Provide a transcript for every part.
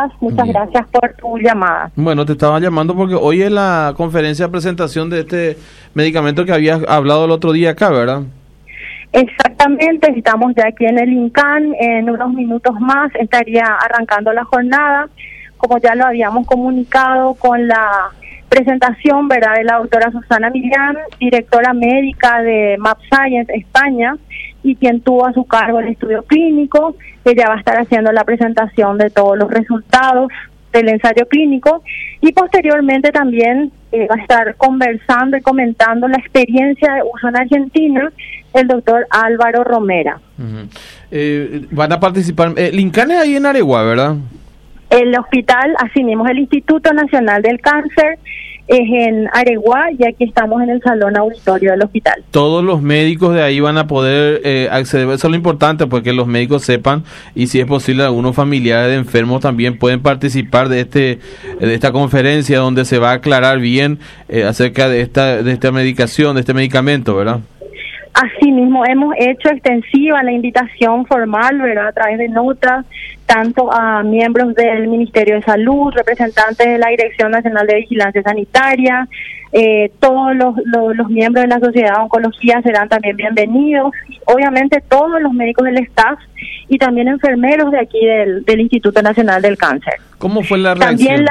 estás? Muchas Bien. gracias por tu llamada. Bueno, te estaba llamando porque hoy es la conferencia de presentación de este medicamento que habías hablado el otro día acá, ¿verdad? Exactamente, estamos ya aquí en el INCAN, en unos minutos más estaría arrancando la jornada, como ya lo habíamos comunicado con la presentación, ¿verdad?, de la doctora Susana Millán, directora médica de MapScience España, y quien tuvo a su cargo el estudio clínico. Ella va a estar haciendo la presentación de todos los resultados del ensayo clínico y posteriormente también va a estar conversando y comentando la experiencia de uso en Argentina el doctor Álvaro Romera. Van a participar, Lincan es ahí en Areguá, ¿verdad? El hospital, así mismo, el Instituto Nacional del Cáncer es en Areguá y aquí estamos en el salón auditorio del hospital. Todos los médicos de ahí van a poder acceder, eso es lo importante, porque los médicos sepan, y si es posible algunos familiares de enfermos también pueden participar de esta conferencia donde se va a aclarar bien acerca de esta medicación, de este medicamento, ¿verdad? Asimismo, hemos hecho extensiva la invitación formal, ¿verdad?, a través de notas, tanto a miembros del Ministerio de Salud, representantes de la Dirección Nacional de Vigilancia Sanitaria, todos los miembros de la Sociedad de Oncología serán también bienvenidos, obviamente todos los médicos del staff y también enfermeros de aquí del Instituto Nacional del Cáncer. ¿Cómo fue la reacción?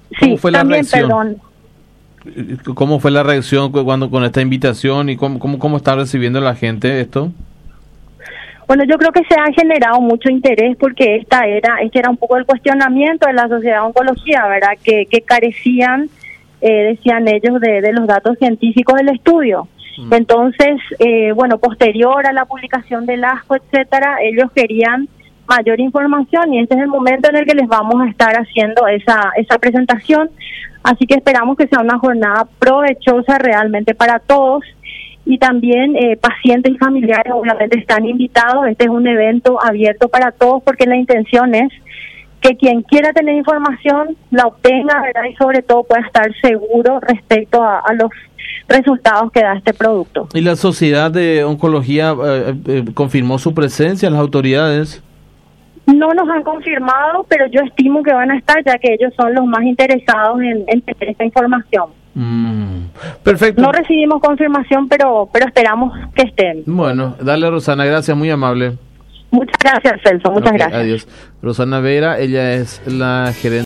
¿Cómo fue la reacción con esta invitación y cómo está recibiendo la gente esto? Bueno, yo creo que se ha generado mucho interés porque este era un poco el cuestionamiento de la Sociedad de Oncología, ¿verdad? Que carecían, decían ellos, de los datos científicos del estudio. Entonces, posterior a la publicación del ASCO, etcétera, ellos querían mayor información y este es el momento en el que les vamos a estar haciendo esa presentación. Así que esperamos que sea una jornada provechosa realmente para todos y también pacientes y familiares obviamente están invitados. Este es un evento abierto para todos porque la intención es que quien quiera tener información la obtenga, ¿verdad? Y sobre todo pueda estar seguro respecto a los resultados que da este producto. ¿Y la Sociedad de Oncología confirmó su presencia en las autoridades? No nos han confirmado, pero yo estimo que van a estar, ya que ellos son los más interesados en tener esta información. Perfecto. No recibimos confirmación, pero esperamos que estén. Bueno, dale, Rosana, gracias, muy amable. Muchas gracias, Celso, muchas gracias. Adiós. Rosana Vera, ella es la gerente